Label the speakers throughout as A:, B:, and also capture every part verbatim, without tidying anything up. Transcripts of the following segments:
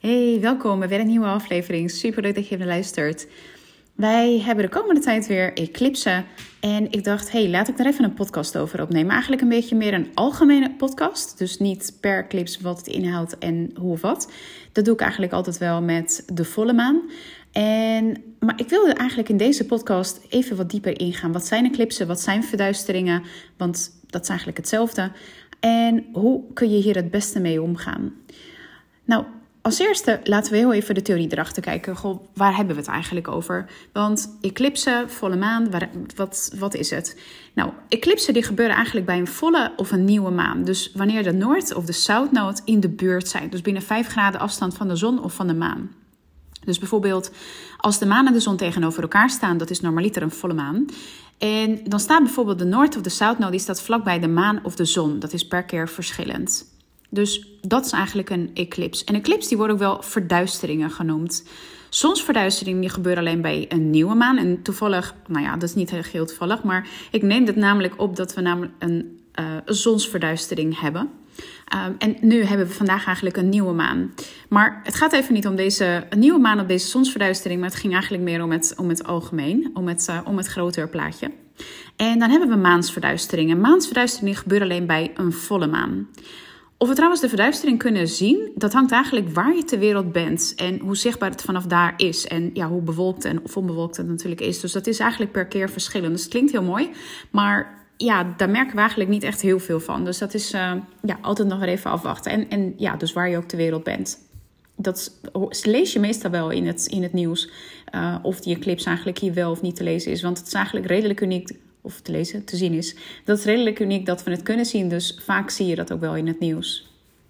A: Hey, welkom bij weer een nieuwe aflevering. Super leuk dat je even luistert. Wij hebben de komende tijd weer eclipsen. En ik dacht, hey, laat ik daar even een podcast over opnemen. Eigenlijk een beetje meer een algemene podcast. Dus niet per eclips wat het inhoudt en hoe of wat. Dat doe ik eigenlijk altijd wel met de volle maan. En, maar ik wilde eigenlijk in deze podcast even wat dieper ingaan. Wat zijn eclipsen? Wat zijn verduisteringen? Want dat is eigenlijk hetzelfde. En hoe kun je hier het beste mee omgaan? Nou, als eerste laten we heel even de theorie erachter kijken. Goh, waar hebben we het eigenlijk over? Want eclipsen, volle maan, waar, wat, wat is het? Nou, eclipsen die gebeuren eigenlijk bij een volle of een nieuwe maan. Dus wanneer de Noord- of de Zuidnood in de buurt zijn. Dus binnen vijf graden afstand van de zon of van de maan. Dus bijvoorbeeld als de maan en de zon tegenover elkaar staan, dat is normaliter een volle maan. En dan staat bijvoorbeeld de Noord- of de Zuidnood, die staat vlakbij de maan of de zon. Dat is per keer verschillend. Dus dat is eigenlijk een eclips. En eclips die worden ook wel verduisteringen genoemd. Zonsverduisteringen die gebeuren alleen bij een nieuwe maan. En toevallig, nou ja, dat is niet heel toevallig, maar ik neem het namelijk op dat we namelijk een, uh, een zonsverduistering hebben. Um, en nu hebben we vandaag eigenlijk een nieuwe maan. Maar het gaat even niet om deze een nieuwe maan op deze zonsverduistering, maar het ging eigenlijk meer om het, om het algemeen, om het, uh, om het grotere plaatje. En dan hebben we maansverduisteringen. Maansverduisteringen gebeuren alleen bij een volle maan. Of we trouwens de verduistering kunnen zien, dat hangt eigenlijk waar je ter wereld bent en hoe zichtbaar het vanaf daar is. En ja, hoe bewolkt en of onbewolkt het natuurlijk is. Dus dat is eigenlijk per keer verschillend. Dus het klinkt heel mooi, maar ja, daar merken we eigenlijk niet echt heel veel van. Dus dat is uh, ja, altijd nog weer even afwachten. En, en ja, dus waar je ook ter wereld bent. Dat lees je meestal wel in het, in het nieuws. Uh, of die eclips eigenlijk hier wel of niet te lezen is. Want het is eigenlijk redelijk uniek, of te lezen, te zien is. Dat is redelijk uniek dat we het kunnen zien. Dus vaak zie je dat ook wel in het nieuws.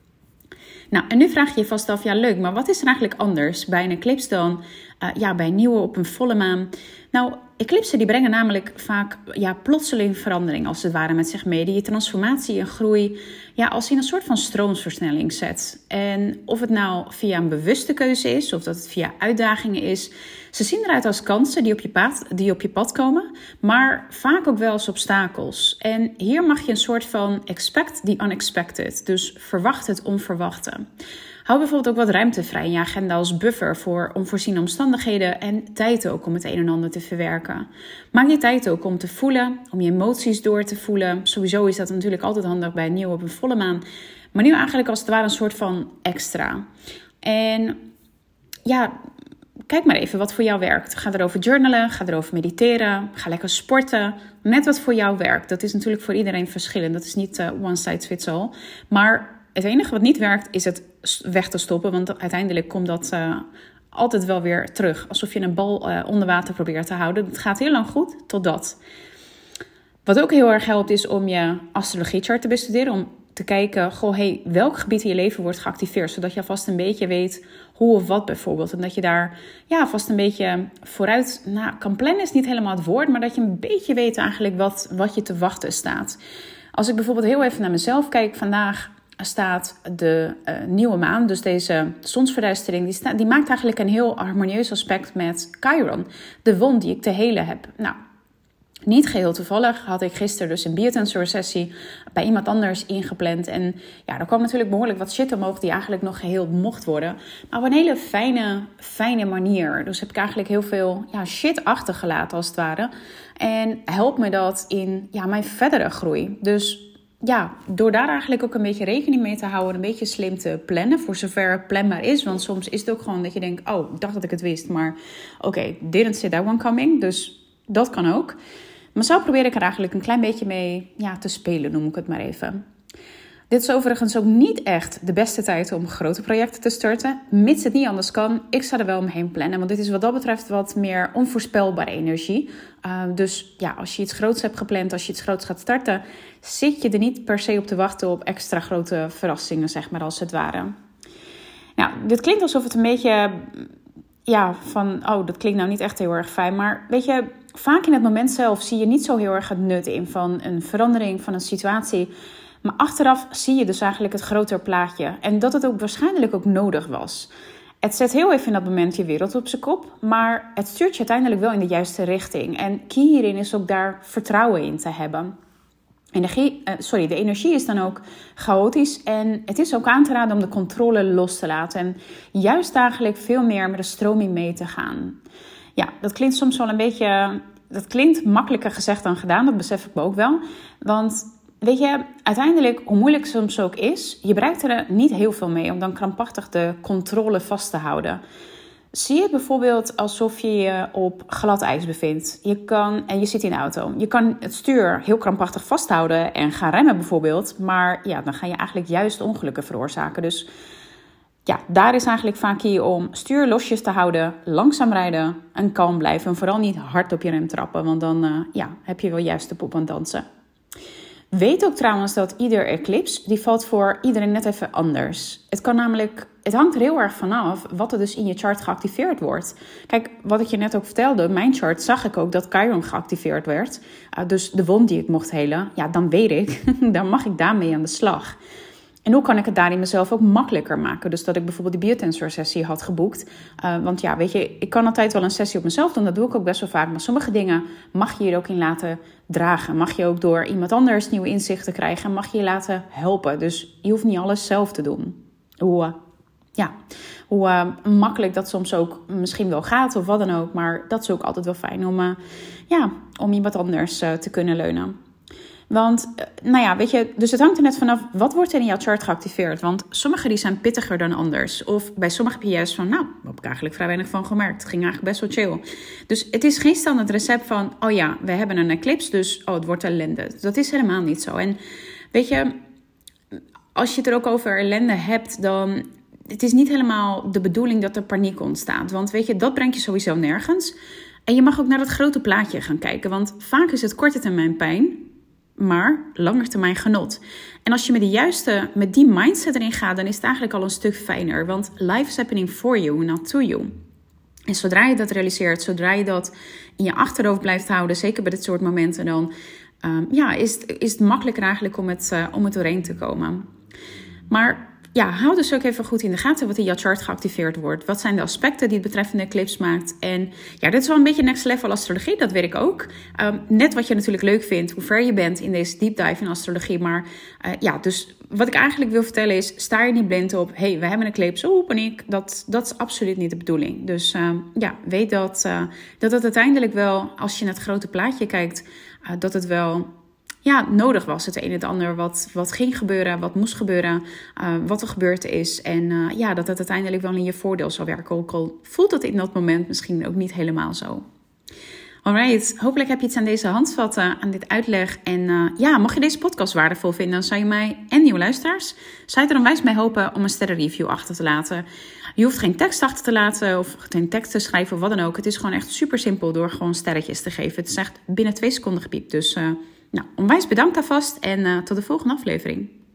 A: Nou, en nu vraag je je vast af, ja leuk, maar wat is er eigenlijk anders bij een eclips dan uh, ja, bij een nieuwe op een volle maan? Nou, eclipsen die brengen namelijk vaak ja, plotseling verandering als het ware met zich mee. Die je transformatie en groei ja, als in een soort van stroomversnelling zet. En of het nou via een bewuste keuze is of dat het via uitdagingen is. Ze zien eruit als kansen die op je pad, die op je pad komen, maar vaak ook wel als obstakels. En hier mag je een soort van expect the unexpected, dus verwacht het onverwachte. Hou bijvoorbeeld ook wat ruimte vrij in je agenda als buffer voor onvoorziene omstandigheden en tijd ook om het een en ander te verwerken. Maak die tijd ook om te voelen, om je emoties door te voelen. Sowieso is dat natuurlijk altijd handig bij een nieuwe op een volle maan. Maar nu eigenlijk als het ware een soort van extra. En ja, kijk maar even wat voor jou werkt. Ga erover journalen, ga erover mediteren, ga lekker sporten. Net wat voor jou werkt. Dat is natuurlijk voor iedereen verschillend. Dat is niet uh, one size fits all. Maar het enige wat niet werkt is het weg te stoppen. Want uiteindelijk komt dat uh, altijd wel weer terug. Alsof je een bal uh, onder water probeert te houden. Het gaat heel lang goed, totdat. Wat ook heel erg helpt is om je astrologiechart te bestuderen. Om te kijken, goh, hey, welk gebied in je leven wordt geactiveerd. Zodat je alvast een beetje weet hoe of wat bijvoorbeeld. En dat je daar ja, vast een beetje vooruit nou, kan plannen is niet helemaal het woord. Maar dat je een beetje weet eigenlijk wat, wat je te wachten staat. Als ik bijvoorbeeld heel even naar mezelf kijk vandaag, staat de uh, nieuwe maan, dus deze zonsverduistering, die, sta, die maakt eigenlijk een heel harmonieus aspect met Chiron, de wond die ik te helen heb. Nou, niet geheel toevallig had ik gisteren dus een biotensor sessie bij iemand anders ingepland. En ja, er kwam natuurlijk behoorlijk wat shit omhoog die eigenlijk nog geheeld mocht worden. Maar op een hele fijne, fijne manier. Dus heb ik eigenlijk heel veel ja, shit achtergelaten als het ware. En helpt me dat in ja, mijn verdere groei. Dus ja, door daar eigenlijk ook een beetje rekening mee te houden, een beetje slim te plannen, voor zover het planbaar is. Want soms is het ook gewoon dat je denkt, oh, ik dacht dat ik het wist, maar oké, okay, didn't see that one coming. Dus dat kan ook. Maar zo probeer ik er eigenlijk een klein beetje mee ja, te spelen, noem ik het maar even. Dit is overigens ook niet echt de beste tijd om grote projecten te starten. Mits het niet anders kan, ik zou er wel omheen plannen. Want dit is wat dat betreft wat meer onvoorspelbare energie. Uh, dus ja, als je iets groots hebt gepland, als je iets groots gaat starten, zit je er niet per se op te wachten op extra grote verrassingen, zeg maar, als het ware. Nou, dit klinkt alsof het een beetje, ja, van, oh, dat klinkt nou niet echt heel erg fijn. Maar weet je, vaak in het moment zelf zie je niet zo heel erg het nut in van een verandering, van een situatie. Maar achteraf zie je dus eigenlijk het grotere plaatje. En dat het ook waarschijnlijk ook nodig was. Het zet heel even in dat moment je wereld op zijn kop. Maar het stuurt je uiteindelijk wel in de juiste richting. En key hierin is ook daar vertrouwen in te hebben. energie, uh, sorry, de energie is dan ook chaotisch. En het is ook aan te raden om de controle los te laten. En juist eigenlijk veel meer met de stroming mee te gaan. Ja, dat klinkt soms wel een beetje... Dat klinkt makkelijker gezegd dan gedaan, dat besef ik me ook wel. Want weet je, uiteindelijk, hoe moeilijk het soms ook is, je bereikt er niet heel veel mee om dan krampachtig de controle vast te houden. Zie het bijvoorbeeld alsof je je op glad ijs bevindt. Je kan, en je zit in de auto. Je kan het stuur heel krampachtig vasthouden en gaan remmen bijvoorbeeld. Maar ja, dan ga je eigenlijk juist ongelukken veroorzaken. Dus ja, daar is eigenlijk vaak hier om stuur losjes te houden, langzaam rijden en kalm blijven. En vooral niet hard op je rem trappen, want dan uh, ja, heb je wel juist de pop aan het dansen. Weet ook trouwens dat ieder eclipse, die valt voor iedereen net even anders. Het kan namelijk, het hangt er heel erg vanaf wat er dus in je chart geactiveerd wordt. Kijk, wat ik je net ook vertelde, mijn chart zag ik ook dat Chiron geactiveerd werd. Uh, dus de wond die ik mocht helen, ja, dan weet ik, dan mag ik daarmee aan de slag. En hoe kan ik het daarin mezelf ook makkelijker maken? Dus dat ik bijvoorbeeld die biotensor sessie had geboekt. Uh, want ja, weet je, ik kan altijd wel een sessie op mezelf doen. Dat doe ik ook best wel vaak. Maar sommige dingen mag je je er ook in laten dragen. Mag je ook door iemand anders nieuwe inzichten krijgen. Mag je je laten helpen. Dus je hoeft niet alles zelf te doen. Hoe, uh, ja, hoe uh, makkelijk dat soms ook misschien wel gaat of wat dan ook. Maar dat is ook altijd wel fijn om, uh, ja, om iemand anders uh, te kunnen leunen. Want, nou ja, weet je, dus het hangt er net vanaf, wat wordt er in jouw chart geactiveerd? Want sommige die zijn pittiger dan anders. Of bij sommige heb je juist van, nou, daar heb ik eigenlijk vrij weinig van gemerkt. Het ging eigenlijk best wel chill. Dus het is geen standaard recept van, oh ja, we hebben een eclipse, dus oh, het wordt ellende. Dat is helemaal niet zo. En weet je, als je het er ook over ellende hebt, dan... Het is niet helemaal de bedoeling dat er paniek ontstaat. Want weet je, dat brengt je sowieso nergens. En je mag ook naar het grote plaatje gaan kijken. Want vaak is het korte termijn pijn, maar langetermijn genot. En als je met de juiste, met die mindset erin gaat, dan is het eigenlijk al een stuk fijner. Want life is happening for you, not to you. En zodra je dat realiseert, zodra je dat in je achterhoofd blijft houden, zeker bij dit soort momenten, dan um, ja, is, het, is het makkelijker eigenlijk om het, uh, om het doorheen te komen. Maar ja, hou dus ook even goed in de gaten wat in jouw chart geactiveerd wordt. Wat zijn de aspecten die het betreffende eclipse maakt? En ja, dit is wel een beetje next level astrologie, dat weet ik ook. Um, net wat je natuurlijk leuk vindt, hoe ver je bent in deze deep dive in astrologie. Maar uh, ja, dus wat ik eigenlijk wil vertellen is, sta je niet blind op, hey, we hebben een eclipse, oh paniek. Dat, dat is absoluut niet de bedoeling. Dus uh, ja, weet dat, uh, dat het uiteindelijk wel, als je naar het grote plaatje kijkt, uh, dat het wel... Ja, nodig was het een en het ander wat, wat ging gebeuren, wat moest gebeuren, uh, wat er gebeurd is. En uh, ja, dat het uiteindelijk wel in je voordeel zal werken. Ook al voelt het in dat moment misschien ook niet helemaal zo. Alright, hopelijk heb je iets aan deze handvatten, aan dit uitleg. En uh, ja, mocht je deze podcast waardevol vinden, dan zou je mij en nieuwe luisteraars, zou je er onwijs mee hopen om een sterrenreview achter te laten. Je hoeft geen tekst achter te laten of geen tekst te schrijven of wat dan ook. Het is gewoon echt super simpel door gewoon sterretjes te geven. Het is echt binnen twee seconden gepiept, dus... Uh, Nou, onwijs bedankt alvast en uh, tot de volgende aflevering.